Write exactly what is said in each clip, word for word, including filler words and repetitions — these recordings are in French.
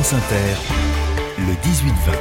France Inter, le dix-huit vingt.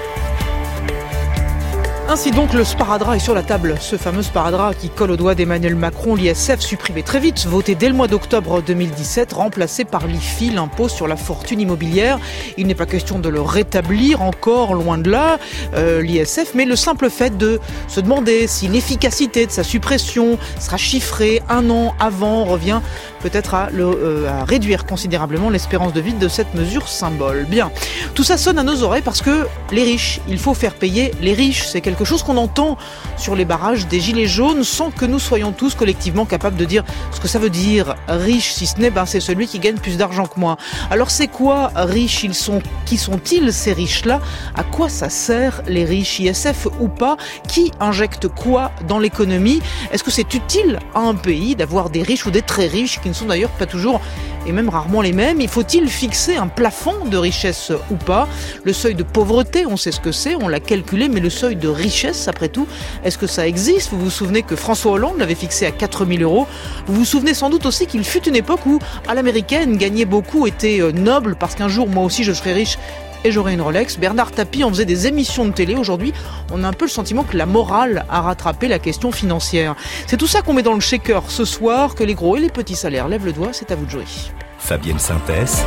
Ainsi donc, le sparadrap est sur la table. Ce fameux sparadrap qui colle au doigt d'Emmanuel Macron, l'I S F supprimé très vite, voté dès le mois d'octobre deux mille dix-sept, remplacé par l'I F I, l'impôt sur la fortune immobilière. Il n'est pas question de le rétablir, encore loin de là, euh, l'I S F, mais le simple fait de se demander si l'efficacité de sa suppression sera chiffrée un an avant revient peut-être à, le, euh, à réduire considérablement l'espérance de vie de cette mesure symbole. Bien, tout ça sonne à nos oreilles parce que les riches, il faut faire payer les riches. C'est quelque chose qu'on entend sur les barrages des Gilets jaunes sans que nous soyons tous collectivement capables de dire ce que ça veut dire riche, si ce n'est ben, c'est celui qui gagne plus d'argent que moi. Alors c'est quoi riches? Ils sont, qui sont-ils ces riches-là? À quoi ça sert les riches, I S F ou pas? Qui injecte quoi dans l'économie? Est-ce que c'est utile à un pays d'avoir des riches ou des très riches qui ne sont d'ailleurs pas toujours et même rarement les mêmes? Il faut-il fixer un plafond de richesse ou pas? Le seuil de pauvreté, on sait ce que c'est, on l'a calculé, mais le seuil de richesse, après tout, est-ce que ça existe? Vous vous souvenez que François Hollande l'avait fixé à quatre mille euros. Vous vous souvenez sans doute aussi qu'il fut une époque où, à l'américaine, gagner beaucoup était noble, parce qu'un jour, moi aussi, je serai riche et j'aurai une Rolex. Bernard Tapie en faisait des émissions de télé. Aujourd'hui, on a un peu le sentiment que la morale a rattrapé la question financière. C'est tout ça qu'on met dans le shaker ce soir, que les gros et les petits salaires lèvent le doigt. C'est à vous de jouer. Fabienne Synthèse,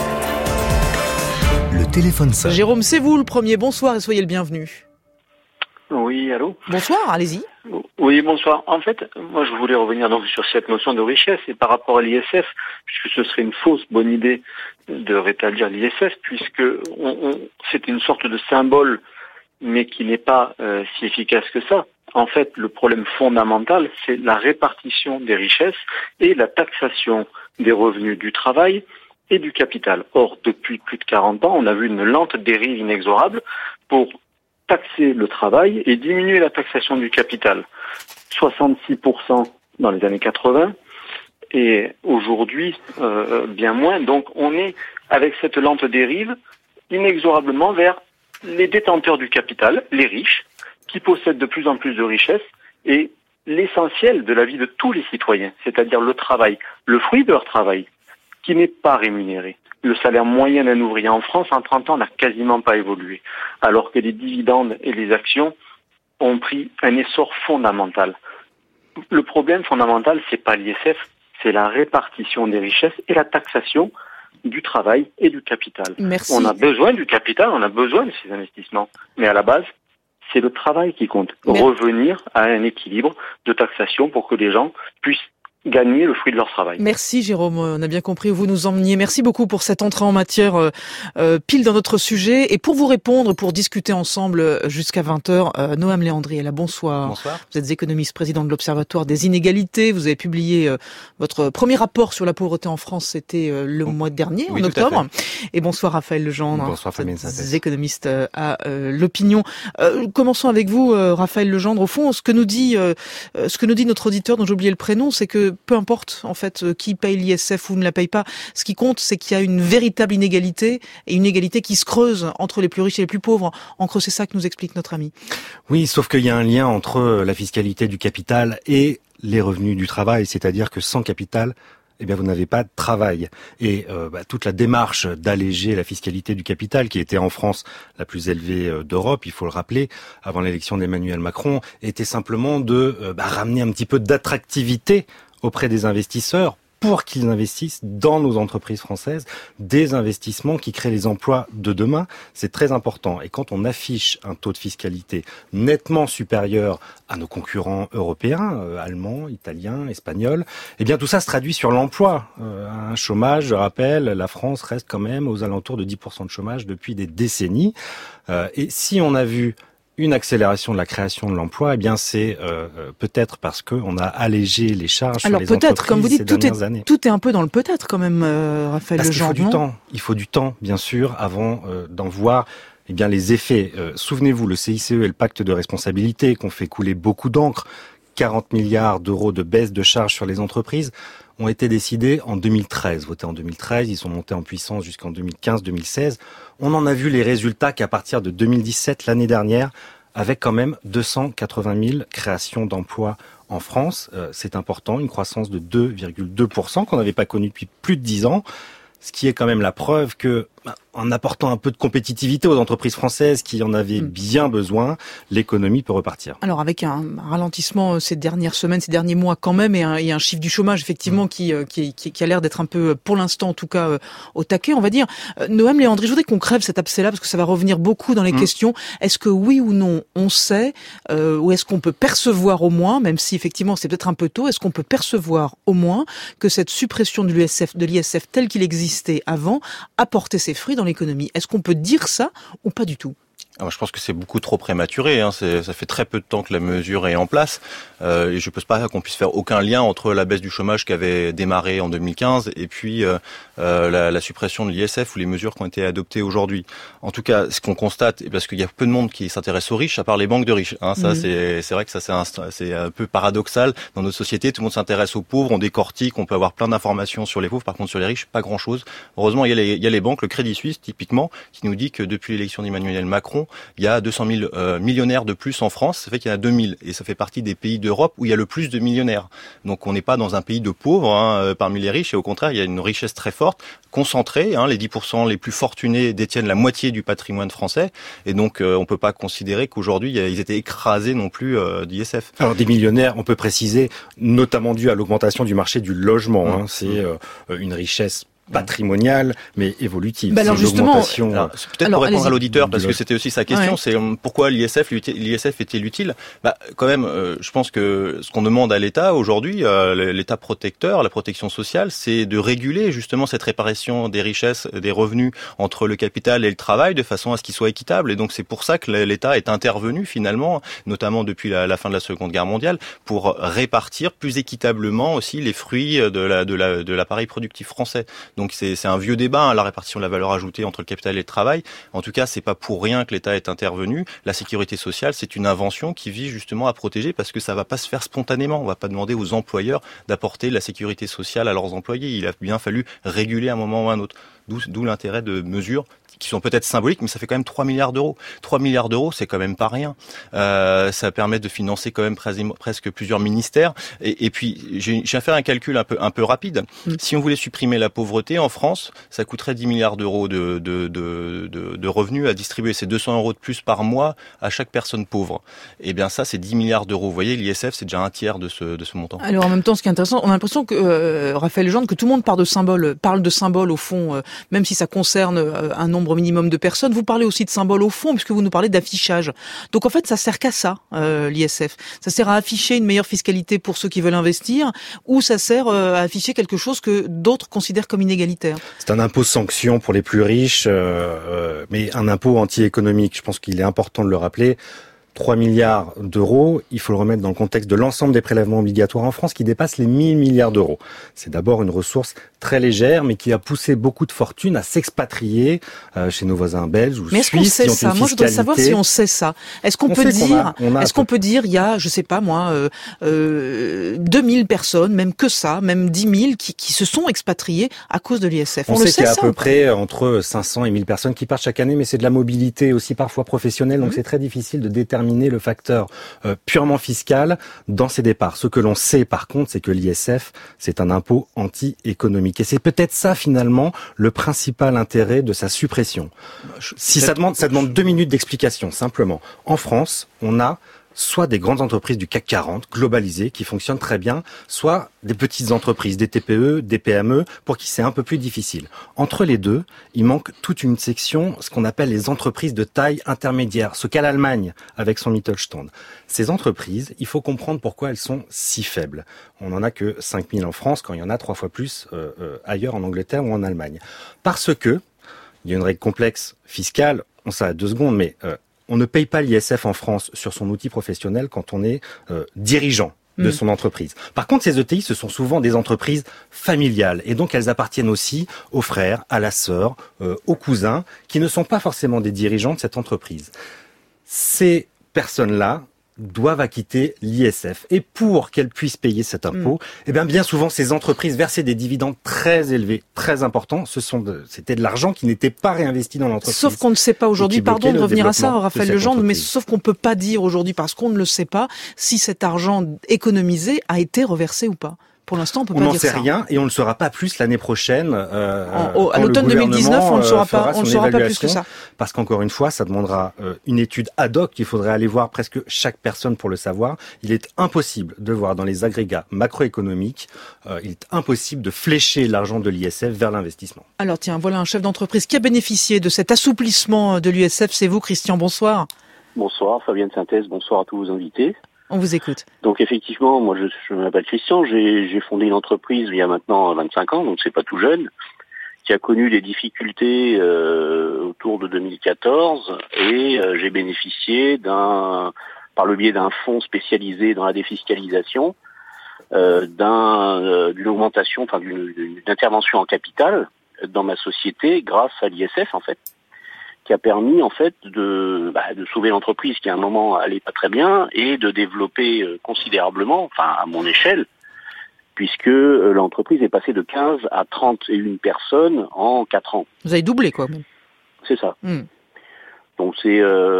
le téléphone sonne. Jérôme, c'est vous le premier. Bonsoir et soyez le bienvenu. Oui, allô? Bonsoir, allez-y. Oui, bonsoir. En fait, moi, je voulais revenir donc sur cette notion de richesse et par rapport à l'I S F, puisque ce serait une fausse bonne idée de rétablir l'I S F, puisque on, on, c'est une sorte de symbole, mais qui n'est pas euh, si efficace que ça. En fait, le problème fondamental, c'est la répartition des richesses et la taxation des revenus du travail et du capital. Or, depuis plus de quarante ans, on a vu une lente dérive inexorable pour taxer le travail et diminuer la taxation du capital. soixante-six pour cent dans les années quatre-vingts et aujourd'hui euh, bien moins. Donc on est avec cette lente dérive inexorablement vers les détenteurs du capital, les riches, qui possèdent de plus en plus de richesses et l'essentiel de la vie de tous les citoyens, c'est-à-dire le travail, le fruit de leur travail, qui n'est pas rémunéré. Le salaire moyen d'un ouvrier en France, en trente ans, n'a quasiment pas évolué, alors que les dividendes et les actions ont pris un essor fondamental. Le problème fondamental, c'est pas l'I S F, c'est la répartition des richesses et la taxation du travail et du capital. Merci. On a besoin du capital, on a besoin de ces investissements, mais à la base, c'est le travail qui compte. Merci. Revenir à un équilibre de taxation pour que les gens puissent gagner le fruit de leur travail. Merci Jérôme, on a bien compris où vous nous emmeniez. Merci beaucoup pour cette entrée en matière euh, euh, pile dans notre sujet. Et pour vous répondre, pour discuter ensemble jusqu'à vingt heures, euh, Noam Léandri est là. Bonsoir. Bonsoir. Vous êtes économiste, président de l'Observatoire des inégalités. Vous avez publié euh, votre premier rapport sur la pauvreté en France, c'était euh, le mois dernier, oui, en octobre. Et bonsoir Raphaël Legendre. Bonsoir Fabienne Synthèse. Économiste euh, à euh, l'Opinion. Euh, commençons avec vous, euh, Raphaël Legendre. Au fond, ce que nous dit, euh, ce que nous dit notre auditeur, dont j'ai oublié le prénom, c'est que peu importe en fait qui paye l'I S F ou ne la paye pas, ce qui compte c'est qu'il y a une véritable inégalité et une égalité qui se creuse entre les plus riches et les plus pauvres. En creux, c'est ça que nous explique notre ami. Oui, sauf qu'il y a un lien entre la fiscalité du capital et les revenus du travail, c'est-à-dire que sans capital, eh bien, vous n'avez pas de travail. Et euh, bah, toute la démarche d'alléger la fiscalité du capital, qui était en France la plus élevée d'Europe, il faut le rappeler, avant l'élection d'Emmanuel Macron, était simplement de euh, bah, ramener un petit peu d'attractivité auprès des investisseurs pour qu'ils investissent dans nos entreprises françaises, des investissements qui créent les emplois de demain. C'est très important. Et quand on affiche un taux de fiscalité nettement supérieur à nos concurrents européens, euh, allemands, italiens, espagnols, eh bien tout ça se traduit sur l'emploi. Euh, un chômage, je rappelle, la France reste quand même aux alentours de dix pour cent de chômage depuis des décennies. Euh, et si on a vu une accélération de la création de l'emploi, eh bien c'est euh, peut-être parce que on a allégé les charges Alors, sur les entreprises comme vous dites, ces tout dernières est, années. Tout est un peu dans le peut-être quand même, euh, Raphaël Parce Legendre. qu'il faut du temps. Il faut du temps, bien sûr, avant euh, d'en voir eh bien les effets. Euh, souvenez-vous, le C I C E et le pacte de responsabilité qu'ont fait couler beaucoup d'encre, quarante milliards d'euros de baisse de charges sur les entreprises, ont été décidés en deux mille treize. Votés en deux mille treize, ils sont montés en puissance jusqu'en deux mille quinze deux mille seize. On en a vu les résultats qu'à partir de deux mille dix-sept, l'année dernière, avec quand même deux cent quatre-vingt mille créations d'emplois en France. Euh, c'est important, une croissance de deux virgule deux pour cent qu'on n'avait pas connue depuis plus de dix ans, ce qui est quand même la preuve que En apportant un peu de compétitivité aux entreprises françaises qui en avaient bien besoin, l'économie peut repartir. Alors avec un ralentissement ces dernières semaines, ces derniers mois quand même, et un, et un chiffre du chômage effectivement mmh. qui, qui, qui, qui a l'air d'être un peu, pour l'instant en tout cas, au taquet, on va dire. Noam Léandri, je voudrais qu'on crève cet abcès-là parce que ça va revenir beaucoup dans les mmh. questions. Est-ce que oui ou non, on sait, euh, ou est-ce qu'on peut percevoir au moins, même si effectivement c'est peut-être un peu tôt, est-ce qu'on peut percevoir au moins que cette suppression de l'U S F, de l'I S F tel qu'il existait avant a porté ses fruits dans l'économie? Est-ce qu'on peut dire ça ou pas du tout? Alors, je pense que c'est beaucoup trop prématuré. Hein. C'est, ça fait très peu de temps que la mesure est en place. Euh, et je ne pense pas qu'on puisse faire aucun lien entre la baisse du chômage qui avait démarré en deux mille quinze et puis euh, euh, la, la suppression de l'I S F ou les mesures qui ont été adoptées aujourd'hui. En tout cas, ce qu'on constate, parce qu'il y a peu de monde qui s'intéresse aux riches, à part les banques de riches. Hein. Ça, mmh. c'est, c'est vrai que ça c'est un, c'est un peu paradoxal dans notre société. Tout le monde s'intéresse aux pauvres, on décortique, on peut avoir plein d'informations sur les pauvres. Par contre, sur les riches, pas grand-chose. Heureusement, il y a les, il y a les banques, le Crédit Suisse typiquement, qui nous dit que depuis l'élection d'Emmanuel Macron, il y a deux cent mille euh, millionnaires de plus en France, ça fait qu'il y en a deux mille, et ça fait partie des pays d'Europe où il y a le plus de millionnaires. Donc on n'est pas dans un pays de pauvres hein, parmi les riches, et au contraire il y a une richesse très forte, concentrée, hein, les dix pour cent les plus fortunés détiennent la moitié du patrimoine français, et donc euh, on peut pas considérer qu'aujourd'hui ils étaient écrasés non plus euh, d'I S F. Alors des millionnaires, on peut préciser, notamment dû à l'augmentation du marché du logement, mmh. hein, c'est euh, une richesse patrimoniale mais évolutive. Bah alors justement, alors, c'est peut-être alors, pour répondre à l'auditeur parce que c'était aussi sa question, ouais. c'est pourquoi l'I S F, l'I S F est-il utile ? Bah quand même, euh, je pense que ce qu'on demande à l'État aujourd'hui, euh, l'État protecteur, la protection sociale, c'est de réguler justement cette répartition des richesses, des revenus entre le capital et le travail de façon à ce qu'il soit équitable. Et donc c'est pour ça que l'État est intervenu finalement, notamment depuis la, la fin de la Seconde Guerre mondiale, pour répartir plus équitablement aussi les fruits de la de la de l'appareil productif français. Donc c'est, c'est un vieux débat, hein, la répartition de la valeur ajoutée entre le capital et le travail. En tout cas, c'est pas pour rien que l'État est intervenu. La sécurité sociale, c'est une invention qui vise justement à protéger parce que ça va pas se faire spontanément. On va pas demander aux employeurs d'apporter la sécurité sociale à leurs employés. Il a bien fallu réguler à un moment ou à un autre. D'où, d'où l'intérêt de mesures qui sont peut-être symboliques, mais ça fait quand même trois milliards d'euros. trois milliards d'euros, c'est quand même pas rien. Euh, ça permet de financer quand même presque plusieurs ministères. Et, et puis, j'ai, j'ai fait un calcul un peu, un peu rapide. Mmh. Si on voulait supprimer la pauvreté en France, ça coûterait dix milliards d'euros de, de, de, de, de revenus à distribuer. C'est deux cents euros de plus par mois à chaque personne pauvre. Et bien ça, c'est dix milliards d'euros. Vous voyez, l'I S F, c'est déjà un tiers de ce, de ce montant. Alors en même temps, ce qui est intéressant, on a l'impression que, euh, Raphaël Legendre, que tout le monde parle de symboles, parle de symboles au fond, euh, même si ça concerne euh, un nombre minimum de personnes. Vous parlez aussi de symboles au fond, puisque vous nous parlez d'affichage. Donc en fait, ça sert qu'à ça, euh, l'I S F. Ça sert à afficher une meilleure fiscalité pour ceux qui veulent investir, ou ça sert euh, à afficher quelque chose que d'autres considèrent comme inégalitaire. C'est un impôt sanction pour les plus riches, euh, euh, mais un impôt anti-économique. Je pense qu'il est important de le rappeler. trois milliards d'euros, il faut le remettre dans le contexte de l'ensemble des prélèvements obligatoires en France qui dépassent les mille milliards d'euros. C'est d'abord une ressource très légère, mais qui a poussé beaucoup de fortunes à s'expatrier euh, chez nos voisins belges ou mais est-ce suisses. Qu'on sait ça Moi, je voudrais savoir si on sait ça. Est-ce qu'on on peut dire, qu'on a, on a est-ce qu'on peut dire, il y a, je sais pas moi, euh, euh, deux mille personnes, même que ça, même dix mille, qui, qui se sont expatriées à cause de l'I S F. On, on sait le sait qu'il y a ça, à peu près entre cinq cents et mille personnes qui partent chaque année, mais c'est de la mobilité aussi parfois professionnelle, donc mmh. c'est très difficile de déterminer le facteur euh, purement fiscal dans ces départs. Ce que l'on sait par contre, c'est que l'I S F, c'est un impôt anti-économique. Et c'est peut-être ça finalement le principal intérêt de sa suppression. Si ça demande, ça demande deux minutes d'explication, simplement. En France, on a soit des grandes entreprises du C A C quarante, globalisées, qui fonctionnent très bien, soit des petites entreprises, des T P E, des P M E, pour qui c'est un peu plus difficile. Entre les deux, il manque toute une section, ce qu'on appelle les entreprises de taille intermédiaire, ce qu'a l'Allemagne avec son Mittelstand. Ces entreprises, il faut comprendre pourquoi elles sont si faibles. On n'en a que cinq mille en France, quand il y en a trois fois plus euh, euh, ailleurs, en Angleterre ou en Allemagne. Parce que, il y a une règle complexe fiscale, on s'arrête deux secondes, mais... Euh, on ne paye pas l'I S F en France sur son outil professionnel quand on est euh, dirigeant de mmh. son entreprise. Par contre, ces E T I, ce sont souvent des entreprises familiales et donc elles appartiennent aussi aux frères, à la sœur, euh, aux cousins, qui ne sont pas forcément des dirigeants de cette entreprise. Ces personnes-là doivent acquitter l'I S F. Et pour qu'elles puissent payer cet impôt, mmh. eh bien, bien souvent, ces entreprises versaient des dividendes très élevés, très importants. Ce sont de, c'était de l'argent qui n'était pas réinvesti dans l'entreprise. Sauf qu'on ne sait pas aujourd'hui, pardon de revenir à ça, Raphaël Legendre, mais sauf qu'on ne peut pas dire aujourd'hui, parce qu'on ne le sait pas, si cet argent économisé a été reversé ou pas. Pour l'instant, on peut on pas dire dire ça. ça. On n'en sait rien et on ne le saura pas plus l'année prochaine. Euh, en, au, à l'automne deux mille dix-neuf, on ne le saura pas, on le saura pas plus que ça. Parce qu'encore une fois, ça demandera euh, une étude ad hoc. Il faudrait aller voir presque chaque personne pour le savoir. Il est impossible de voir dans les agrégats macroéconomiques, euh, il est impossible de flécher l'argent de l'I S F vers l'investissement. Alors tiens, voilà un chef d'entreprise qui a bénéficié de cet assouplissement de l'U S F. C'est vous, Christian. Bonsoir. Bonsoir, Fabienne Synthèse. Bonsoir à tous vos invités. On vous écoute. Donc effectivement, moi je, je m'appelle Christian, j'ai, j'ai fondé une entreprise il y a maintenant vingt-cinq ans, donc c'est pas tout jeune, qui a connu des difficultés euh, autour de deux mille quatorze et euh, j'ai bénéficié d'un, par le biais d'un fonds spécialisé dans la défiscalisation, euh, d'un, euh, d'une augmentation, enfin d'une, d'une intervention en capital dans ma société grâce à l'I S F en fait, qui a permis en fait de, bah, de sauver l'entreprise qui à un moment allait pas très bien et de développer euh, considérablement, enfin à mon échelle, puisque euh, l'entreprise est passée de quinze à trente et une personnes en quatre ans. Vous avez doublé quoi. C'est ça. Mm. Donc c'est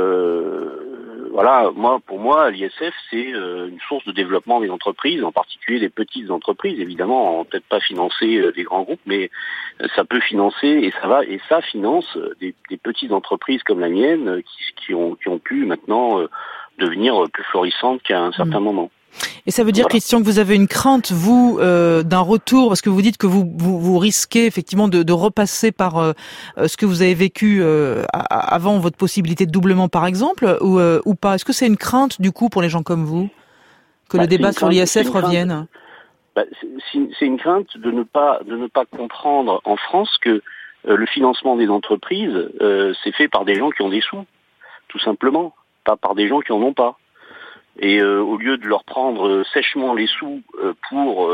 euh, voilà, moi pour moi l'I S F c'est euh, une source de développement des entreprises, en particulier des petites entreprises, évidemment, peut-être pas financer euh, des grands groupes, mais euh, ça peut financer et ça va et ça finance euh, des, des petites entreprises comme la mienne euh, qui, qui ont qui ont pu maintenant euh, devenir plus florissantes qu'à un certain mmh. moment. Et ça veut dire, voilà. Christian, que vous avez une crainte, vous, euh, d'un retour, parce que vous dites que vous vous, vous risquez effectivement de, de repasser par euh, ce que vous avez vécu euh, avant votre possibilité de doublement, par exemple, ou, euh, ou pas. Est-ce que c'est une crainte, du coup, pour les gens comme vous, que bah, le débat sur l'I S F revienne crainte, bah, c'est, c'est une crainte de ne pas de ne pas comprendre en France que euh, le financement des entreprises, euh, c'est fait par des gens qui ont des sous, tout simplement, pas par des gens qui en ont pas. Et euh, au lieu de leur prendre euh, sèchement les sous euh, pour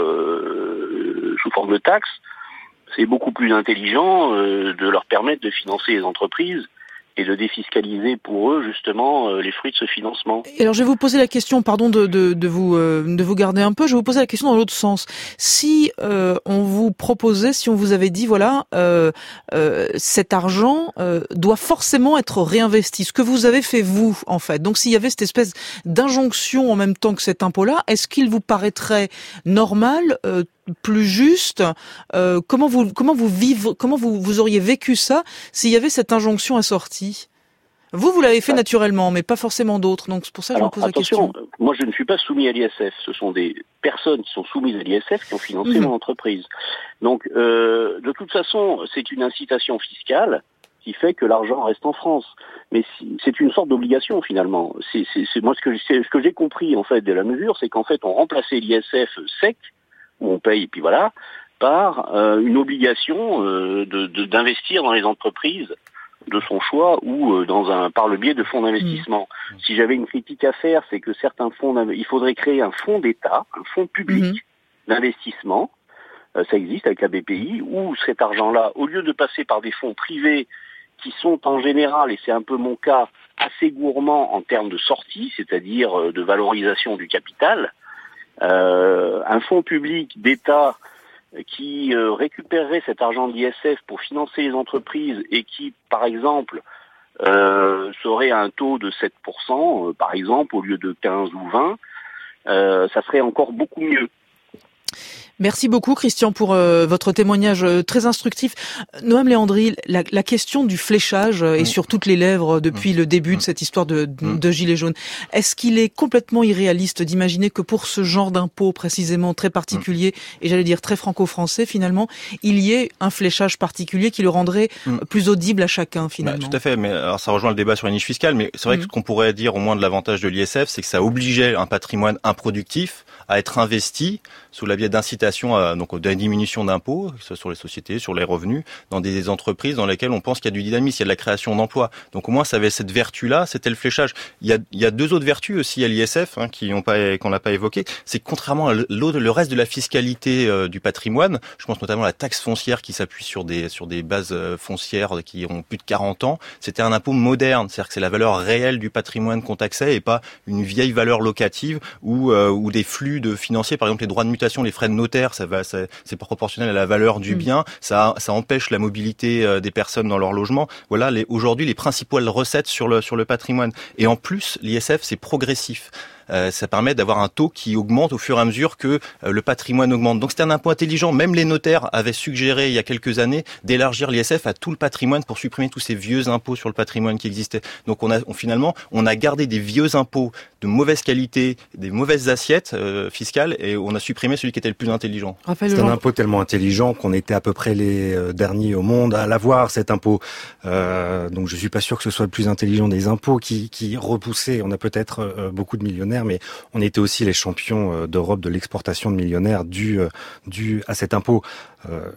euh, sous forme de taxes, c'est beaucoup plus intelligent euh, de leur permettre de financer les entreprises et de défiscaliser pour eux justement euh, les fruits de ce financement. Et alors je vais vous poser la question, pardon de, de, de vous euh, de vous garder un peu, je vais vous poser la question dans l'autre sens. Si euh, on vous proposait, si on vous avait dit voilà, euh, euh, cet argent euh, doit forcément être réinvesti, ce que vous avez fait vous en fait. Donc s'il y avait cette espèce d'injonction en même temps que cet impôt-là, est-ce qu'il vous paraîtrait normal, euh, plus juste, euh, comment vous comment vous vivre, comment vous vous auriez vécu ça s'il y avait cette injonction assortie? Vous, vous l'avez fait naturellement, mais pas forcément d'autres. Donc c'est pour ça que Alors, je vous pose attention, la question. Moi, je ne suis pas soumis à l'I S F. Ce sont des personnes qui sont soumises à l'I S F qui ont financé mmh. mon entreprise. Donc, euh, de toute façon, c'est une incitation fiscale qui fait que l'argent reste en France. Mais si, c'est une sorte d'obligation finalement. C'est, c'est, c'est moi ce que c'est, ce que j'ai compris en fait de la mesure, c'est qu'en fait on remplaçait l'I S F sec où on paye et puis voilà par euh, une obligation euh, de, de, d'investir dans les entreprises de son choix ou euh, dans un par le biais de fonds d'investissement. Mmh. Si j'avais une critique à faire, c'est que certains fonds, il faudrait créer un fonds d'État, un fonds public mmh. d'investissement. Euh, ça existe avec la B P I où cet argent-là, au lieu de passer par des fonds privés qui sont en général, et c'est un peu mon cas, assez gourmands en termes de sortie, c'est-à-dire euh, de valorisation du capital, euh, un fonds public d'État qui euh, récupérerait cet argent de l'I S F pour financer les entreprises et qui, par exemple, euh, serait à un taux de sept pour cent, euh, par exemple, au lieu de quinze ou vingt, euh, ça serait encore beaucoup mieux. Merci beaucoup Christian pour euh, votre témoignage euh, très instructif. Noam Léandri, la, la question du fléchage euh, est mmh. sur toutes les lèvres depuis mmh. le début de cette histoire de, de, de Gilets jaunes. Est-ce qu'il est complètement irréaliste d'imaginer que pour ce genre d'impôt précisément très particulier, mmh. et j'allais dire très franco-français finalement, il y ait un fléchage particulier qui le rendrait mmh. plus audible à chacun finalement? Bah, tout à fait, mais alors ça rejoint le débat sur les niches fiscales, mais c'est vrai mmh. que ce qu'on pourrait dire au moins de l'avantage de l'I S F, c'est que ça obligeait un patrimoine improductif à être investi sous la biais d'incitation à, donc, de la diminution d'impôts, que ce soit sur les sociétés, sur les revenus, dans des entreprises dans lesquelles on pense qu'il y a du dynamisme, il y a de la création d'emplois. Donc au moins ça avait cette vertu-là, c'était le fléchage. Il y a, il y a deux autres vertus aussi à l'I S F hein, qui ont pas, qu'on n'a pas évoquées. C'est que contrairement à l'autre, le reste de la fiscalité euh, du patrimoine, je pense notamment à la taxe foncière qui s'appuie sur des sur des bases euh, foncières qui ont plus de quarante ans, c'était un impôt moderne, c'est-à-dire que c'est la valeur réelle du patrimoine qu'on taxait et pas une vieille valeur locative ou euh, ou des flux de financiers, par exemple les droits de mutation, les frais de notaire, ça va, ça, c'est proportionnel à la valeur du mmh. bien, ça, ça empêche la mobilité euh, des personnes dans leur logement. Voilà, les, aujourd'hui les principales recettes sur le sur le patrimoine. Et en plus, l'I S F c'est progressif. euh, ça permet d'avoir un taux qui augmente au fur et à mesure que euh, le patrimoine augmente. Donc c'est un impôt intelligent. Même les notaires avaient suggéré il y a quelques années d'élargir l'I S F à tout le patrimoine pour supprimer tous ces vieux impôts sur le patrimoine qui existaient. Donc on a on, finalement on a gardé des vieux impôts de mauvaise qualité, des mauvaises assiettes euh, fiscales, et on a supprimé celui qui était le plus intelligent. Raphaël, c'est un impôt tellement intelligent qu'on était à peu près les euh, derniers au monde à l'avoir, cet impôt. Euh, donc je suis pas sûr que ce soit le plus intelligent des impôts qui, qui repoussait. On a peut-être euh, beaucoup de millionnaires, mais on était aussi les champions euh, d'Europe de l'exportation de millionnaires dû, euh, dû à cet impôt. Euh,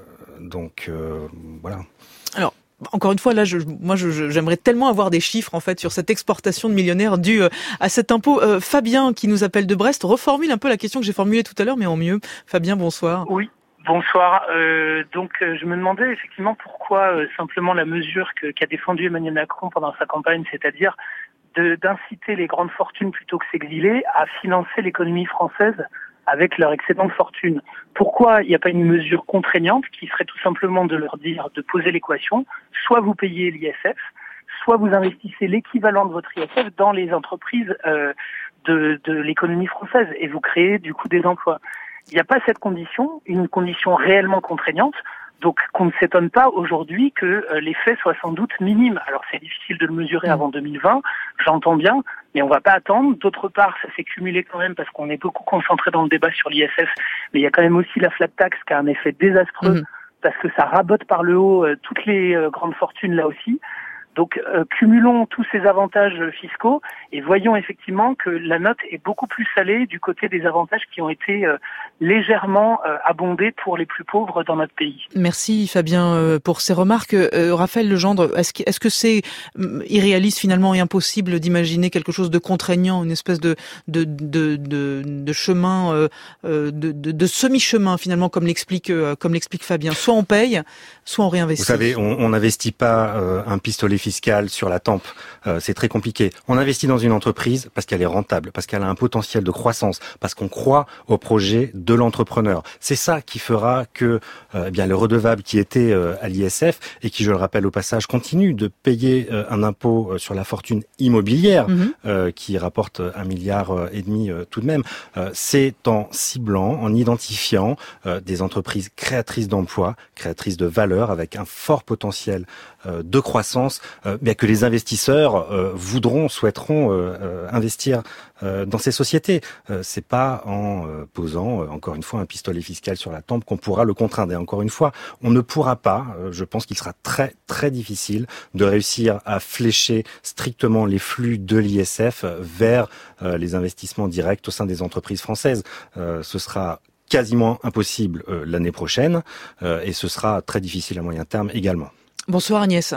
donc euh, voilà. Alors, encore une fois, là, je, moi, je, j'aimerais tellement avoir des chiffres en fait sur cette exportation de millionnaires due à cet impôt. Euh, Fabien, qui nous appelle de Brest, reformule un peu la question que j'ai formulée tout à l'heure, mais en mieux. Fabien, bonsoir. Oui, bonsoir. Euh, donc, euh, je me demandais effectivement pourquoi euh, simplement la mesure que, qu'a défendue Emmanuel Macron pendant sa campagne, c'est-à-dire de, d'inciter les grandes fortunes plutôt que s'exiler à financer l'économie française avec leur excédent de fortune. Pourquoi il n'y a pas une mesure contraignante qui serait tout simplement de leur dire de poser l'équation, soit vous payez l'I S F, soit vous investissez l'équivalent de votre I S F dans les entreprises euh, de, de l'économie française et vous créez du coup des emplois. Il n'y a pas cette condition, une condition réellement contraignante, donc qu'on ne s'étonne pas aujourd'hui que euh, l'effet soit sans doute minime. Alors c'est difficile de le mesurer avant deux mille vingt, j'entends bien, mais on va pas attendre. D'autre part, ça s'est cumulé quand même parce qu'on est beaucoup concentré dans le débat sur l'I S F, mais il y a quand même aussi la flat tax qui a un effet désastreux mmh. parce que ça rabote par le haut euh, toutes les euh, grandes fortunes là aussi. Donc, euh, cumulons tous ces avantages fiscaux et voyons effectivement que la note est beaucoup plus salée du côté des avantages qui ont été euh, légèrement euh, abondés pour les plus pauvres dans notre pays. Merci Fabien euh, pour ces remarques. Euh, Raphaël Legendre, est-ce que, est-ce que c'est euh, irréaliste finalement et impossible d'imaginer quelque chose de contraignant, une espèce de de de de, de chemin, euh, de, de, de semi-chemin finalement, comme l'explique euh, comme l'explique Fabien. Soit on paye, soit on réinvestit. Vous savez, on n'investit pas euh, un pistolet fiscal sur la tempe, euh, c'est très compliqué. On investit dans une entreprise parce qu'elle est rentable, parce qu'elle a un potentiel de croissance, parce qu'on croit au projet de l'entrepreneur. C'est ça qui fera que euh, eh bien le redevable qui était euh, à l'I S F et qui, je le rappelle au passage, continue de payer euh, un impôt euh, sur la fortune immobilière mmh. euh, qui rapporte un milliard euh, et demi euh, tout de même. Euh, c'est en ciblant, en identifiant euh, des entreprises créatrices d'emplois, créatrices de valeur avec un fort potentiel euh, de croissance, Euh, bien que les investisseurs euh, voudront, souhaiteront euh, euh, investir euh, dans ces sociétés. Euh, c'est pas en euh, posant, euh, encore une fois, un pistolet fiscal sur la tempe qu'on pourra le contraindre. Et encore une fois, on ne pourra pas, euh, je pense qu'il sera très très difficile de réussir à flécher strictement les flux de l'I S F vers euh, les investissements directs au sein des entreprises françaises. Euh, ce sera quasiment impossible euh, l'année prochaine euh, et ce sera très difficile à moyen terme également. Bonsoir Agnès.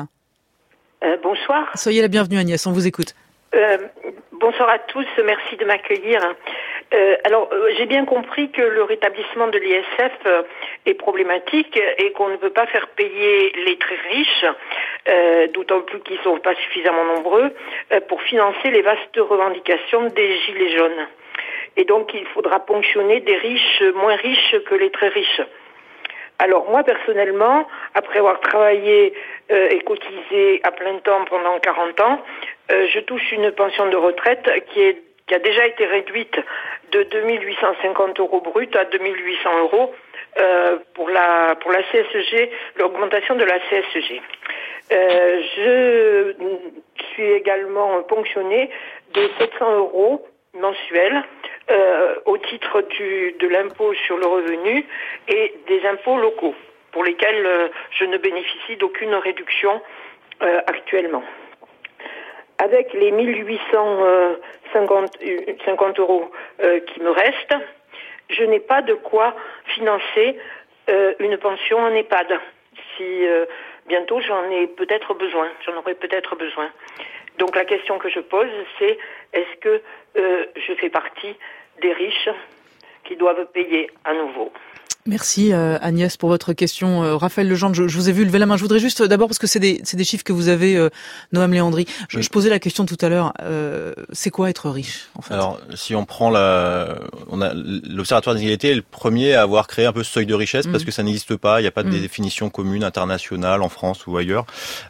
Euh, bonsoir. Soyez la bienvenue Agnès, on vous écoute. Euh, bonsoir à tous, merci de m'accueillir. Euh, alors, euh, j'ai bien compris que le rétablissement de l'I S F euh, est problématique et qu'on ne peut pas faire payer les très riches, euh, d'autant plus qu'ils ne sont pas suffisamment nombreux, euh, pour financer les vastes revendications des Gilets jaunes. Et donc, il faudra ponctionner des riches moins riches que les très riches. Alors moi personnellement, après avoir travaillé euh, et cotisé à plein temps pendant quarante ans, euh, je touche une pension de retraite qui est qui a déjà été réduite de deux mille huit cent cinquante euros brut à deux mille huit cents euros euh, pour la pour la C S G, l'augmentation de la C S G. Euh, je suis également ponctionnée de sept cents euros mensuels euh, au titre du, de l'impôt sur le revenu et des impôts locaux pour lesquels euh, je ne bénéficie d'aucune réduction euh, actuellement. Avec les mille huit cent cinquante euros euh, qui me restent, je n'ai pas de quoi financer euh, une pension en EHPAD. Si euh, bientôt j'en ai peut-être besoin, j'en aurai peut-être besoin. Donc la question que je pose, c'est est-ce que euh, je fais partie des riches qui doivent payer à nouveau ? Merci euh, Agnès pour votre question. Euh, Raphaël Legendre, je, je vous ai vu lever la main. Je voudrais juste, euh, d'abord parce que c'est des, c'est des chiffres que vous avez, euh, Noam Léandri. Je, oui. je posais la question tout à l'heure. Euh, c'est quoi être riche en fait? Alors, si on prend la, on a l'Observatoire des inégalités est le premier à avoir créé un peu ce seuil de richesse mmh. parce que ça n'existe pas. Il n'y a pas de mmh. définition commune internationale en France ou ailleurs.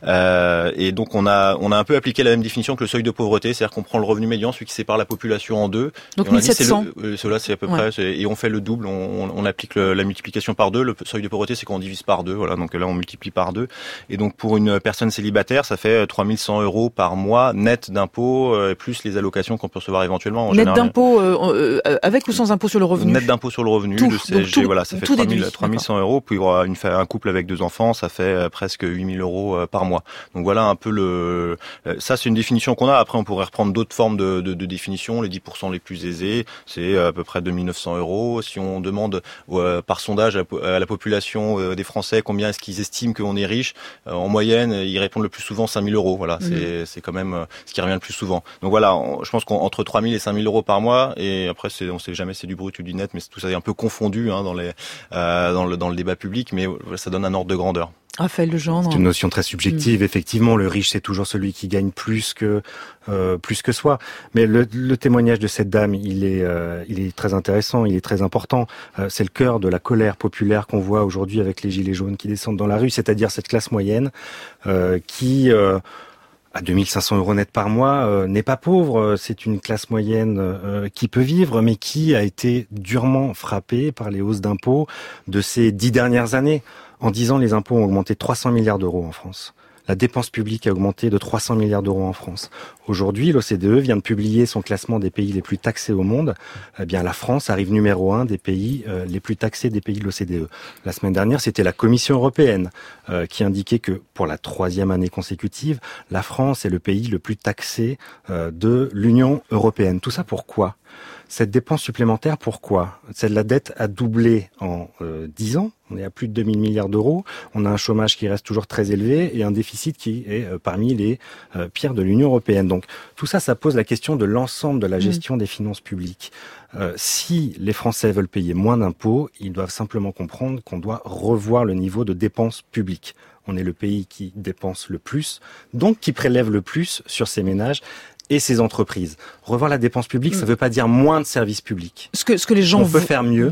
Euh, et donc on a, on a un peu appliqué la même définition que le seuil de pauvreté, c'est-à-dire qu'on prend le revenu médian, celui qui sépare la population en deux. Donc mille sept cents. Cela c'est à peu ouais. près, et on fait le double. On, on applique le, la multiplication par deux. Le seuil de pauvreté, c'est qu'on divise par deux. Voilà, donc là, on multiplie par deux. Et donc, pour une personne célibataire, ça fait trois mille cent euros par mois, net d'impôts, euh, plus les allocations qu'on peut recevoir éventuellement. En net d'impôts, euh, euh, avec ou sans impôt sur le revenu? Net d'impôt sur le revenu, tout, le C S G, tout, voilà, ça fait trois mille cent euros. Puis, une, un couple avec deux enfants, ça fait euh, presque huit mille euros euh, par mois. Donc, voilà un peu le... Euh, ça, c'est une définition qu'on a. Après, on pourrait reprendre d'autres formes de, de, de définition. Les dix pour cent les plus aisés, c'est à peu près deux mille neuf cents euros. Si on demande euh, par sondage à, à la population euh, des Français combien est-ce qu'ils estiment qu'on est riche, euh, en moyenne, ils répondent le plus souvent cinq mille euros. Voilà, mmh. c'est, c'est quand même euh, ce qui revient le plus souvent. Donc voilà, on, je pense qu'entre trois mille et cinq mille euros par mois, et après, c'est, on sait jamais c'est du brut ou du net, mais tout ça est un peu confondu hein, dans, les, euh, dans, le, dans le débat public, mais ça donne un ordre de grandeur. Raphaël Legendre. C'est une notion très subjective. Mmh. Effectivement, le riche, c'est toujours celui qui gagne plus que euh, plus que soi. Mais le, le témoignage de cette dame, il est euh, il est très intéressant, il est très important. Euh, c'est le cœur de la colère populaire qu'on voit aujourd'hui avec les gilets jaunes qui descendent dans la rue, c'est-à-dire cette classe moyenne euh, qui euh, à deux mille cinq cents euros net par mois euh, n'est pas pauvre. C'est une classe moyenne euh, qui peut vivre, mais qui a été durement frappée par les hausses d'impôts de ces dix dernières années. En dix ans, les impôts ont augmenté de trois cents milliards d'euros en France. La dépense publique a augmenté de trois cents milliards d'euros en France. Aujourd'hui, l'O C D E vient de publier son classement des pays les plus taxés au monde. Eh bien, la France arrive numéro un des pays euh, les plus taxés des pays de l'O C D E. La semaine dernière, c'était la Commission européenne euh, qui indiquait que pour la troisième année consécutive, la France est le pays le plus taxé euh, de l'Union européenne. Tout ça pourquoi ? Cette dépense supplémentaire, pourquoi ? Cette, la dette a doublé en euh, dix ans. On est à plus de deux mille milliards d'euros. On a un chômage qui reste toujours très élevé et un déficit qui est euh, parmi les euh, pires de l'Union européenne. Donc tout ça, ça pose la question de l'ensemble de la gestion mmh. des finances publiques. Euh, si les Français veulent payer moins d'impôts, ils doivent simplement comprendre qu'on doit revoir le niveau de dépenses publiques. On est le pays qui dépense le plus, donc qui prélève le plus sur ses ménages et ses entreprises. Revoir la dépense publique, ça ne veut pas dire moins de services publics. Ce que, ce que les gens On peut faire mieux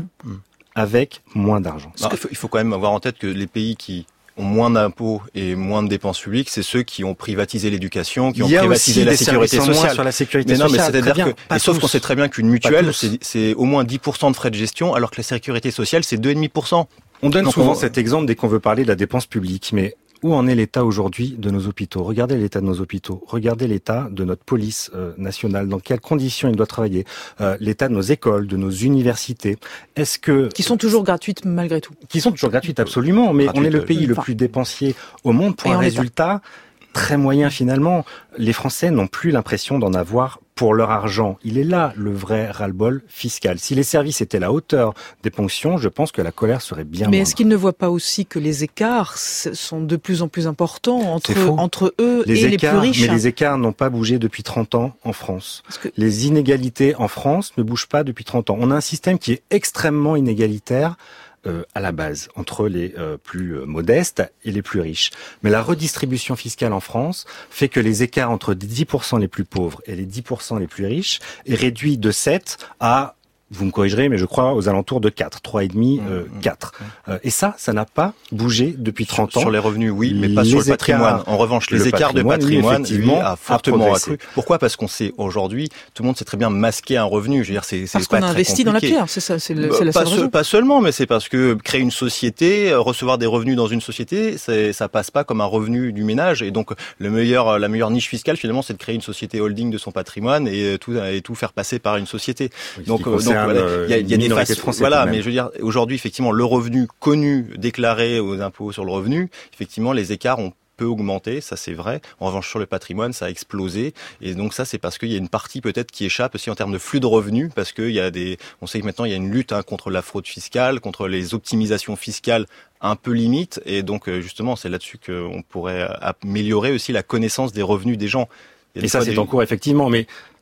avec moins d'argent. Non, il, faut, il faut quand même avoir en tête que les pays qui ont moins d'impôts et moins de dépenses publiques, c'est ceux qui ont privatisé l'éducation, qui ont privatisé la sécurité sociale. Sur la sécurité mais non, sociale. mais c'est-à-dire que, et sauf qu'on sait très bien qu'une mutuelle, c'est, c'est au moins dix pour cent de frais de gestion, alors que la sécurité sociale, c'est deux virgule cinq pour cent. On donne Donc souvent on... cet exemple dès qu'on veut parler de la dépense publique, mais où en est l'état aujourd'hui de nos hôpitaux ? Regardez l'état de nos hôpitaux, regardez l'état de notre police euh, nationale, dans quelles conditions il doit travailler, euh, l'état de nos écoles, de nos universités. Est-ce que qui sont toujours gratuites malgré tout ? Qui sont toujours gratuites, absolument, mais Gratuite, on est le pays euh, le enfin, plus dépensier au monde pour un résultat très moyen finalement. Les Français n'ont plus l'impression d'en avoir pour leur argent. Il est là le vrai ras-le-bol fiscal. Si les services étaient à la hauteur des ponctions, je pense que la colère serait bien moindre. Mais est-ce qu'ils ne voient pas aussi que les écarts sont de plus en plus importants entre, entre eux les et écarts, les plus riches ? Mais les écarts n'ont pas bougé depuis trente ans en France. Que... Les inégalités en France ne bougent pas depuis trente ans. On a un système qui est extrêmement inégalitaire Euh, à la base, entre les euh, plus euh, modestes et les plus riches. Mais la redistribution fiscale en France fait que les écarts entre les dix pour cent les plus pauvres et les dix pour cent les plus riches est réduit de sept à, vous me corrigerez, mais je crois aux alentours de quatre, trois virgule cinq, euh, quatre. Euh, et ça, ça n'a pas bougé depuis trente sur, ans. Sur les revenus, oui, mais pas les sur le patrimoine. En revanche, les écarts de patrimoine, lui, a fortement accru. Pourquoi ? Parce qu'on sait aujourd'hui, tout le monde sait très bien masquer un revenu. Je veux dire, c'est, c'est parce pas qu'on a très investi compliqué. Dans la pierre, c'est ça, c'est, le, c'est la pas seule raison. Pas seulement, mais c'est parce que créer une société, recevoir des revenus dans une société, c'est, ça passe pas comme un revenu du ménage. Et donc, le meilleur, la meilleure niche fiscale, finalement, c'est de créer une société holding de son patrimoine et tout, et tout faire passer par une société. Oui, donc, donc, voilà, il y a, il y a des faces, français, voilà, mais je veux dire, aujourd'hui, effectivement, le revenu connu, déclaré aux impôts sur le revenu, effectivement, les écarts ont peu augmenté, ça c'est vrai. En revanche, sur le patrimoine, ça a explosé. Et donc ça, c'est parce qu'il y a une partie peut-être qui échappe aussi en termes de flux de revenus, parce qu'il y a des, on sait que maintenant il y a une lutte hein, contre la fraude fiscale, contre les optimisations fiscales un peu limites. Et donc justement, c'est là-dessus qu'on pourrait améliorer aussi la connaissance des revenus des gens. Et ça, c'est des... en cours effectivement, mais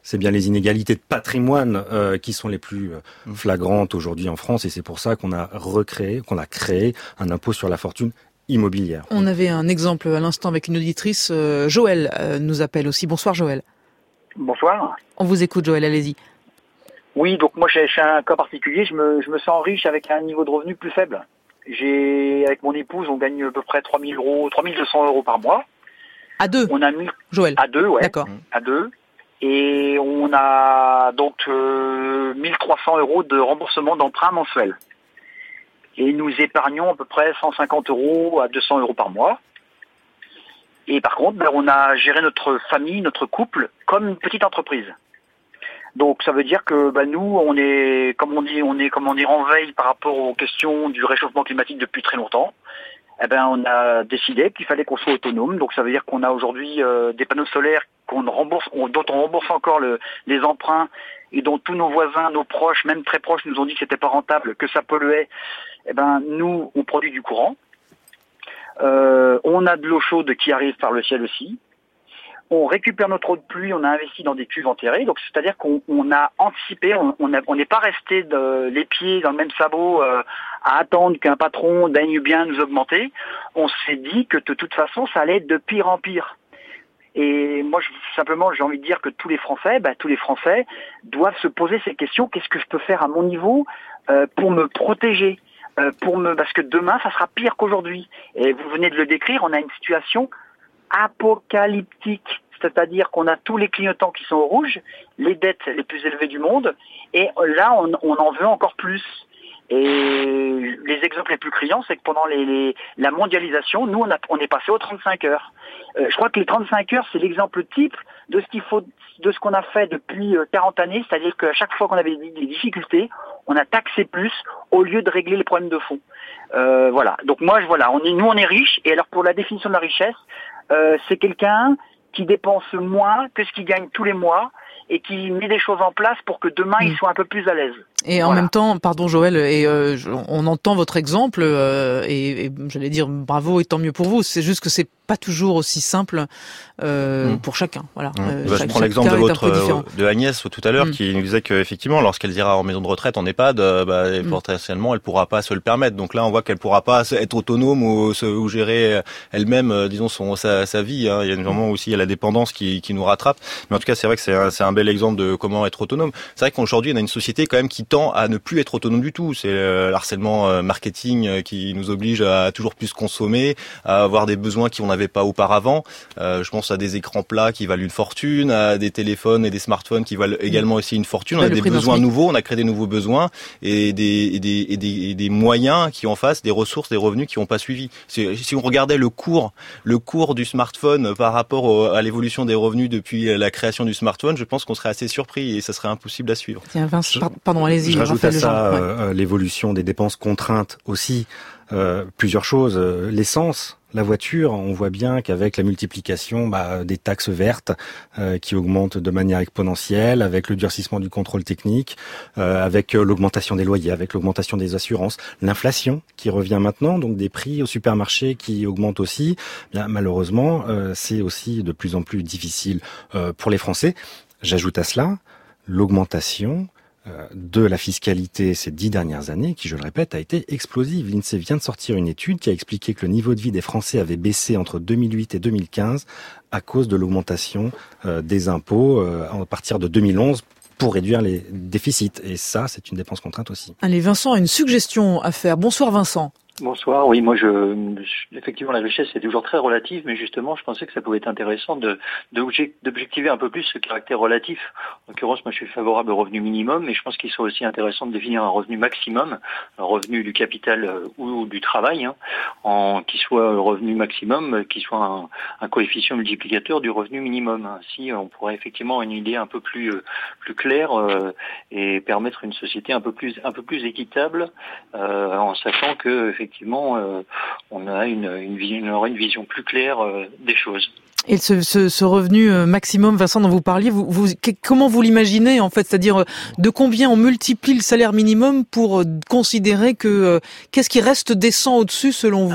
C'est bien les inégalités de patrimoine euh, qui sont les plus euh, flagrantes aujourd'hui en France, et c'est pour ça qu'on a recréé, qu'on a créé un impôt sur la fortune immobilière. On avait un exemple à l'instant avec une auditrice. Euh, Joël euh, nous appelle aussi. Bonsoir Joël. Bonsoir. On vous écoute Joël, allez-y. Oui, donc moi j'ai un cas particulier. Je me, je me sens riche avec un niveau de revenu plus faible. J'ai, avec mon épouse, on gagne à peu près trois mille euros, trois mille deux cents euros par mois. À deux. On a mis Joël. À deux, ouais. D'accord. À deux. Et on a donc euh, mille trois cents euros de remboursement d'emprunt mensuel. Et nous épargnons à peu près cent cinquante euros à deux cents euros par mois. Et par contre, ben, on a géré notre famille, notre couple, comme une petite entreprise. Donc ça veut dire que ben, nous, on est, comme on dit, on est, comment dire, en veille par rapport aux questions du réchauffement climatique depuis très longtemps. Eh ben, on a décidé qu'il fallait qu'on soit autonome. Donc ça veut dire qu'on a aujourd'hui euh, des panneaux solaires qu'on rembourse, on, dont on rembourse encore le, les emprunts et dont tous nos voisins, nos proches, même très proches, nous ont dit que c'était pas rentable, que ça polluait. Eh ben, nous, on produit du courant. Euh, on a de l'eau chaude qui arrive par le ciel aussi. On récupère notre eau de pluie, on a investi dans des cuves enterrées. Donc c'est-à-dire qu'on on a anticipé, on on n'est pas resté de, les pieds dans le même sabot euh, à attendre qu'un patron daigne bien nous augmenter. On s'est dit que de toute façon, ça allait être de pire en pire. Et moi, je, simplement, j'ai envie de dire que tous les Français, bah, tous les Français doivent se poser ces questions. Qu'est-ce que je peux faire à mon niveau euh, pour me protéger, euh, pour me, parce que demain, ça sera pire qu'aujourd'hui. Et vous venez de le décrire, on a une situation apocalyptique. C'est-à-dire qu'on a tous les clignotants qui sont au rouge, les dettes les plus élevées du monde, et là, on, on en veut encore plus. Et les exemples les plus criants, c'est que pendant les, les, la mondialisation, nous, on, a, on est passé aux trente-cinq heures. Euh, je crois que les trente-cinq heures, c'est l'exemple type de ce qu'il faut, de ce qu'on a fait depuis quarante années, c'est-à-dire qu'à chaque fois qu'on avait des difficultés, on a taxé plus au lieu de régler les problèmes de fond. Euh, voilà. Donc moi, je, voilà, on est, nous, on est riche. Et alors, pour la définition de la richesse, euh, c'est quelqu'un qui dépense moins que ce qu'il gagne tous les mois et qui met des choses en place pour que demain, mmh. il soit un peu plus à l'aise. Et en voilà. même temps, pardon Joël, et euh, on entend votre exemple, euh, et, et j'allais dire bravo et tant mieux pour vous, c'est juste que c'est pas toujours aussi simple euh, mmh. pour chacun. Voilà. Mmh. Euh, bah, chaque, je prends l'exemple de votre euh, de Agnès tout à l'heure mmh. qui nous disait qu'effectivement, lorsqu'elle ira en maison de retraite en EHPAD, bah, mmh. potentiellement, elle pourra pas se le permettre. Donc là, on voit qu'elle pourra pas être autonome ou, ou gérer elle-même, disons, son sa, sa vie. Hein. Il y a vraiment aussi il y a la dépendance qui, qui nous rattrape. Mais en tout cas, c'est vrai que c'est un, c'est un bel exemple de comment être autonome. C'est vrai qu'aujourd'hui, on a une société quand même qui tend à ne plus être autonome du tout. C'est le harcèlement marketing qui nous oblige à toujours plus consommer, à avoir des besoins qu'on n'avait pas auparavant. Euh, je pense à des écrans plats qui valent une fortune, à des téléphones et des smartphones qui valent également aussi une fortune. On a des besoins nouveaux, on a créé des nouveaux besoins et des, et des, et des, et des moyens qui en face, des ressources, des revenus qui n'ont pas suivi. Si, si on regardait le cours, le cours du smartphone par rapport au, à l'évolution des revenus depuis la création du smartphone, je pense qu'on serait assez surpris et ça serait impossible à suivre. Tiens, Vince, pardon, allez-y. Je rajoute à ça ouais. euh, l'évolution des dépenses contraintes aussi. Euh, plusieurs choses. Euh, l'essence, la voiture, on voit bien qu'avec la multiplication bah, des taxes vertes euh, qui augmentent de manière exponentielle, avec le durcissement du contrôle technique, euh, avec l'augmentation des loyers, avec l'augmentation des assurances, l'inflation qui revient maintenant, donc des prix au supermarché qui augmentent aussi, bien, malheureusement, euh, c'est aussi de plus en plus difficile euh, pour les Français. J'ajoute à cela l'augmentation de la fiscalité ces dix dernières années, qui, je le répète, a été explosive. L'INSEE vient de sortir une étude qui a expliqué que le niveau de vie des Français avait baissé entre deux mille huit et deux mille quinze à cause de l'augmentation euh, des impôts euh, à partir de deux mille onze pour réduire les déficits. Et ça, c'est une dépense contrainte aussi. Allez, Vincent a une suggestion à faire. Bonsoir Vincent. Bonsoir, oui, moi je, effectivement la richesse c'est toujours très relative, mais justement je pensais que ça pouvait être intéressant de, d'objectiver un peu plus ce caractère relatif. En l'occurrence, moi je suis favorable au revenu minimum, mais je pense qu'il serait aussi intéressant de définir un revenu maximum, un revenu du capital ou du travail, hein, en, qui soit un revenu maximum, qui soit un, un coefficient multiplicateur du revenu minimum. Ainsi on pourrait effectivement avoir une idée un peu plus, plus claire euh, et permettre une société un peu plus, un peu plus équitable, euh, en sachant que effectivement, euh, on a une, une, vision, on aura une vision plus claire euh, des choses. Et ce, ce, ce revenu maximum, Vincent, dont vous parliez, vous, vous, comment vous l'imaginez en fait ? C'est-à-dire de combien on multiplie le salaire minimum pour considérer que qu'est-ce qui reste décent au-dessus selon vous ? Ah ben,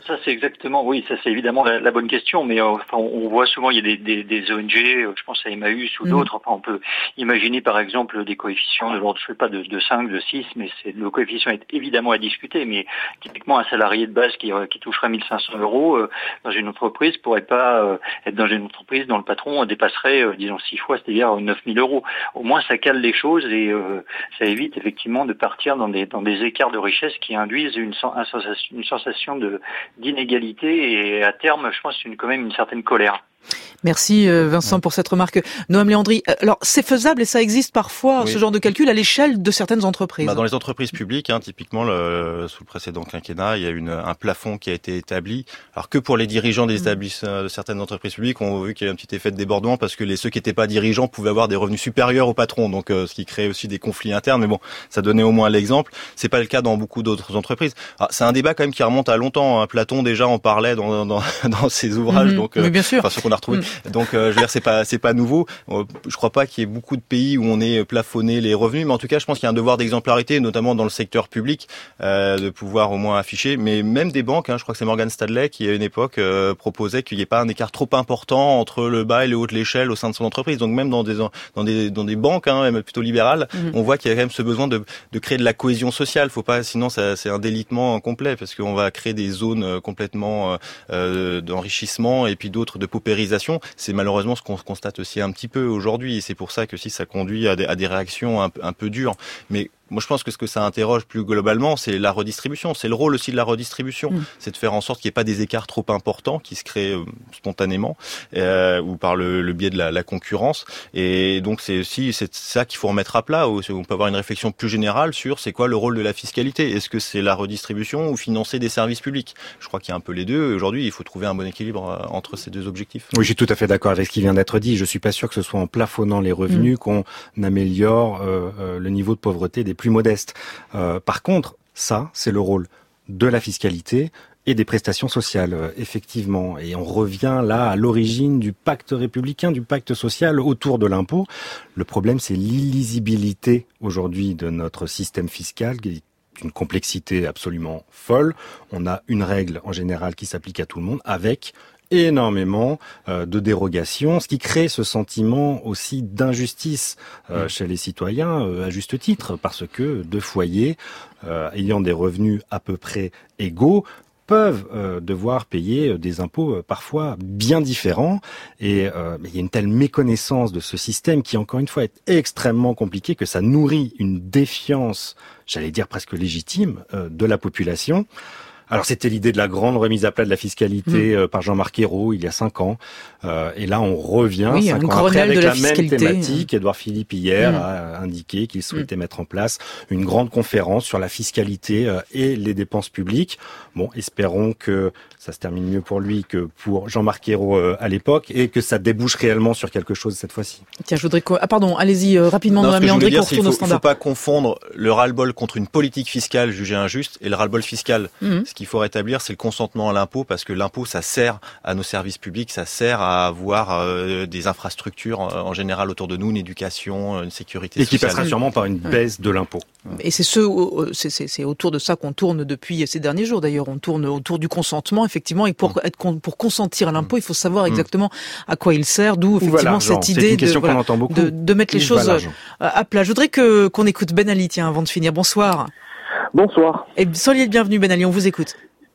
Ça c'est exactement, oui, ça c'est évidemment la, la bonne question, mais euh, enfin, on voit souvent il y a des, des, des O N G, euh, je pense à Emmaüs ou mmh. d'autres, enfin on peut imaginer par exemple des coefficients de l'ordre, je sais pas, de, de cinq, de six, mais c'est, le coefficient est évidemment à discuter, mais typiquement un salarié de base qui, euh, qui toucherait mille cinq cents euros euh, dans une entreprise pourrait pas euh, être dans une entreprise dont le patron dépasserait, euh, disons, six fois, c'est-à-dire neuf mille euros. Au moins ça cale les choses et euh, ça évite effectivement de partir dans des, dans des écarts de richesse qui induisent une, un sensation, une sensation de d'inégalité et à terme, je pense, une, quand même une certaine colère. Merci Vincent pour cette remarque. Noam Léandri, alors c'est faisable et ça existe parfois, oui. ce genre de calcul à l'échelle de certaines entreprises. Bah, dans les entreprises publiques, hein, typiquement le, sous le précédent quinquennat, il y a une, un plafond qui a été établi. Alors que pour les dirigeants des établissements de certaines entreprises publiques, on a vu qu'il y a un petit effet de débordement parce que les ceux qui n'étaient pas dirigeants pouvaient avoir des revenus supérieurs au patron, donc euh, ce qui crée aussi des conflits internes. Mais bon, ça donnait au moins l'exemple. C'est pas le cas dans beaucoup d'autres entreprises. Alors, c'est un débat quand même qui remonte à longtemps. Hein. Platon déjà en parlait dans, dans, dans ses ouvrages, mmh, donc euh, mais bien sûr. Enfin, ceux qu'on a retrouvés. Mmh. Donc, euh, je veux dire, c'est pas, c'est pas nouveau. Euh, je crois pas qu'il y ait beaucoup de pays où on ait plafonné les revenus, mais en tout cas, je pense qu'il y a un devoir d'exemplarité, notamment dans le secteur public, euh, de pouvoir au moins afficher. Mais même des banques, hein, je crois que c'est Morgan Stanley qui, à une époque, euh, proposait qu'il n'y ait pas un écart trop important entre le bas et le haut de l'échelle au sein de son entreprise. Donc, même dans des, dans des, dans des banques, hein, même plutôt libérales, mmh. on voit qu'il y a quand même ce besoin de, de créer de la cohésion sociale. Faut pas, sinon, ça, c'est un délitement complet, parce qu'on va créer des zones complètement euh, d'enrichissement et puis d'autres de paupérisation. C'est malheureusement ce qu'on constate aussi un petit peu aujourd'hui, et c'est pour ça que si ça conduit à des, à des réactions un, un peu dures. Mais moi, je pense que ce que ça interroge plus globalement, c'est la redistribution. C'est le rôle aussi de la redistribution. Mmh. C'est de faire en sorte qu'il n'y ait pas des écarts trop importants qui se créent euh, spontanément euh, ou par le, le biais de la, la concurrence. Et donc, c'est aussi c'est ça qu'il faut remettre à plat. On peut avoir une réflexion plus générale sur c'est quoi le rôle de la fiscalité. Est-ce que c'est la redistribution ou financer des services publics? Je crois qu'il y a un peu les deux. Aujourd'hui, il faut trouver un bon équilibre entre ces deux objectifs. Oui, je suis tout à fait d'accord avec ce qui vient d'être dit. Je suis pas sûr que ce soit en plafonnant les revenus mmh. qu'on améliore euh, euh, le niveau de pauvreté des plus modestes. Euh, par contre, ça, c'est le rôle de la fiscalité et des prestations sociales, euh, effectivement. Et on revient là à l'origine du pacte républicain, du pacte social autour de l'impôt. Le problème, c'est l'illisibilité aujourd'hui de notre système fiscal, qui est une complexité absolument folle. On a une règle en général qui s'applique à tout le monde avec énormément euh, de dérogations, ce qui crée ce sentiment aussi d'injustice euh, mmh. chez les citoyens, euh, à juste titre, parce que deux foyers euh, ayant des revenus à peu près égaux peuvent euh, devoir payer des impôts euh, parfois bien différents. Et euh, il y a une telle méconnaissance de ce système qui, encore une fois, est extrêmement compliqué que ça nourrit une défiance, j'allais dire presque légitime, euh, de la population. Alors c'était l'idée de la grande remise à plat de la fiscalité mmh. euh, par Jean-Marc Ayrault il y a cinq ans. Euh, et là on revient oui, cinq ans après avec la, la même thématique. Édouard Philippe hier mmh. a indiqué qu'il souhaitait mmh. mettre en place une grande conférence sur la fiscalité euh, et les dépenses publiques. Bon, espérons que ça se termine mieux pour lui que pour Jean-Marc Ayrault euh, à l'époque et que ça débouche réellement sur quelque chose cette fois-ci. Tiens, je voudrais... Ah pardon, allez-y euh, rapidement, non, Mme Léandri, qu'on retourne au standard. Il ne faut pas confondre le ras-le-bol contre une politique fiscale jugée injuste et le ras-le-bol fiscal. Mmh. Ce qu'il faut rétablir, c'est le consentement à l'impôt, parce que l'impôt, ça sert à nos services publics, ça sert à avoir euh, des infrastructures euh, en général autour de nous, une éducation, une sécurité et sociale. Et qui passera sûrement par une baisse de l'impôt. Et c'est, ce, c'est, c'est, c'est autour de ça qu'on tourne depuis ces derniers jours. D'ailleurs, on tourne autour du consentement, effectivement, et pour, mmh. être, pour consentir à l'impôt, il faut savoir exactement à quoi il sert, d'où effectivement cette idée de, voilà, de, de mettre les choses à plat. Je voudrais que, qu'on écoute Ben Ali, tiens, avant de finir. Bonsoir. Bonsoir. Et soyez le bienvenu, Ben Ali, on vous écoute.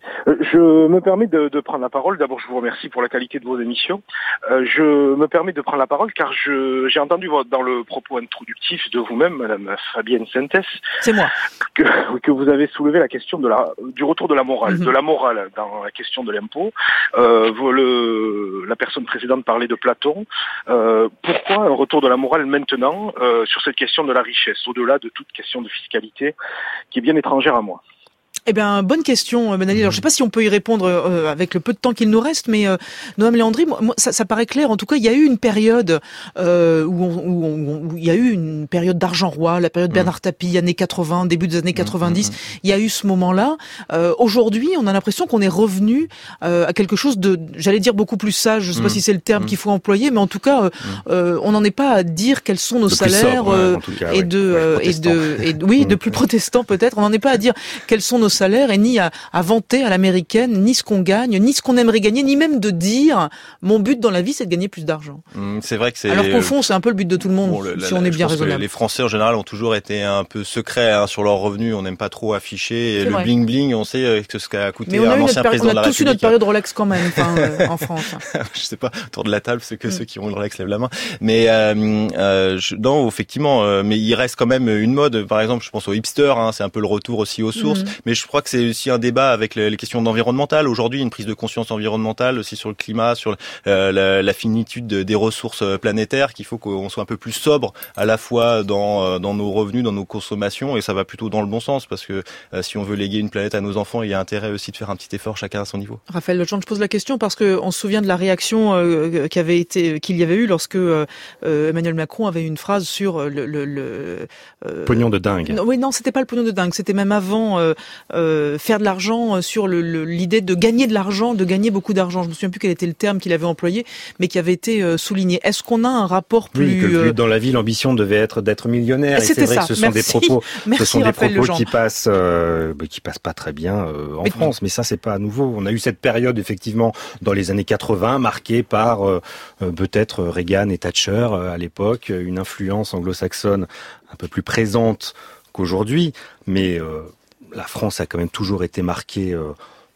Je me permets de, de prendre la parole. D'abord, je vous remercie pour la qualité de vos émissions. Euh, je me permets de prendre la parole car je, j'ai entendu dans le propos introductif de vous-même, Madame Fabienne Sintès, c'est moi, que, que vous avez soulevé la question de la, du retour de la morale, mm-hmm. de la morale dans la question de l'impôt. Euh, le, la personne précédente parlait de Platon. Euh, pourquoi un retour de la morale maintenant euh, sur cette question de la richesse, au-delà de toute question de fiscalité qui est bien étrangère à moi? Eh bien, bonne question, Ben Ali. Alors, je ne sais pas si on peut y répondre euh, avec le peu de temps qu'il nous reste, mais euh, Noam Léandri, moi, ça, ça paraît clair. En tout cas, il y a eu une période euh, où, on, où, on, où il y a eu une période d'argent roi, la période Bernard Tapie, années quatre-vingts, début des années quatre-vingt-dix. Mmh, mmh, mmh. Il y a eu ce moment-là. Euh, aujourd'hui, on a l'impression qu'on est revenu euh, à quelque chose de, j'allais dire, beaucoup plus sage. Je ne sais mmh. pas si c'est le terme mmh. qu'il faut employer, mais en tout cas, euh, mmh. euh, on n'en est pas à dire quels sont nos de salaires sobre, euh, ouais, cas, et, ouais. de, euh, et de, et de, oui, mmh. de plus protestants peut-être. On n'en est pas à dire quels sont nos salaires et ni à, à vanter à l'américaine ni ce qu'on gagne, ni ce qu'on aimerait gagner, ni même de dire mon but dans la vie c'est de gagner plus d'argent. Mmh, c'est vrai que c'est... Alors qu'au fond c'est un peu le but de tout le monde, bon, le, si la, on est bien raisonnable. Les Français en général ont toujours été un peu secrets hein, sur leurs revenus, on n'aime pas trop afficher c'est le bling bling, on sait que ce qu'a coûté un ancien président de la République. On a tous eu notre période Rolex quand même enfin, euh, en France. Je sais pas, autour de la table, c'est que mmh. ceux qui ont le Rolex lèvent la main. Mais euh, euh, je, non, effectivement, euh, mais il reste quand même une mode. Par exemple, je pense aux hipsters, hein, c'est un peu le retour aussi aux sources. Mmh. Mais je crois que c'est aussi un débat avec les, les questions environnementales. Aujourd'hui, une prise de conscience environnementale aussi sur le climat, sur euh, la, la finitude des ressources planétaires, qu'il faut qu'on soit un peu plus sobre à la fois dans dans nos revenus, dans nos consommations, et ça va plutôt dans le bon sens parce que euh, si on veut léguer une planète à nos enfants, il y a intérêt aussi de faire un petit effort chacun à son niveau. Raphaël Legendre, je pose la question parce que on se souvient de la réaction euh, qui avait été qu'il y avait eu lorsque euh, Emmanuel Macron avait une phrase sur le, le, le euh, pognon de dingue. Non, oui, non, c'était pas le pognon de dingue, c'était même avant euh, euh, faire de l'argent sur le, le, l'idée de gagner de l'argent, de gagner beaucoup d'argent. Je me souviens plus quel était le terme qu'il avait employé, mais qui avait été euh, souligné. Est-ce qu'on a un rapport plus oui, que le but dans la vie, l'ambition devait être d'être millionnaire. Et c'est vrai ça. que ce sont Merci. des propos, Merci, ce sont des Raphaël propos qui passent, euh, qui passent pas très bien euh, en mais France. Mais ça, c'est pas nouveau. On a eu cette période effectivement dans les années quatre-vingts, marquée par euh, peut-être Reagan et Thatcher euh, à l'époque, une influence anglo-saxonne un peu plus présente qu'aujourd'hui. Mais euh, la France a quand même toujours été marquée. Euh,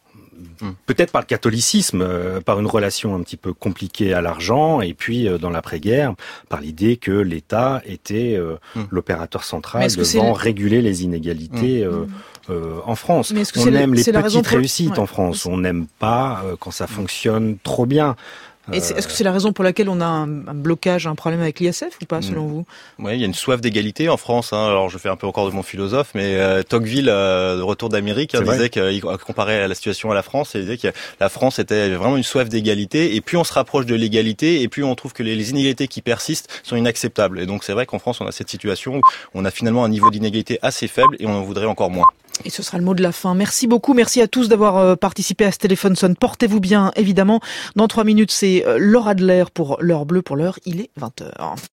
Peut-être par le catholicisme, euh, par une relation un petit peu compliquée à l'argent, et puis euh, dans l'après-guerre, par l'idée que l'État était euh, mmh. l'opérateur central devant réguler les inégalités mmh. euh, euh, en France. On aime les petites réussites ouais. en France, on n'aime pas euh, quand ça fonctionne trop bien. Et est-ce que c'est la raison pour laquelle on a un, un blocage, un problème avec l'I S F ou pas, selon vous ? Oui, il y a une soif d'égalité en France. Hein. Alors, je fais un peu encore de mon philosophe, mais euh, Tocqueville, euh, de retour d'Amérique, hein, disait qu'il comparait la situation à la France, et disait que la France était vraiment une soif d'égalité. Et plus on se rapproche de l'égalité, et plus on trouve que les, les inégalités qui persistent sont inacceptables. Et donc, c'est vrai qu'en France, on a cette situation où on a finalement un niveau d'inégalité assez faible, et on en voudrait encore moins. Et ce sera le mot de la fin. Merci beaucoup. Merci à tous d'avoir participé à ce Téléphone Sonne. Portez-vous bien, évidemment. Dans trois minutes, c'est Laura Adler pour l'heure bleue. Pour l'heure, il est vingt heures.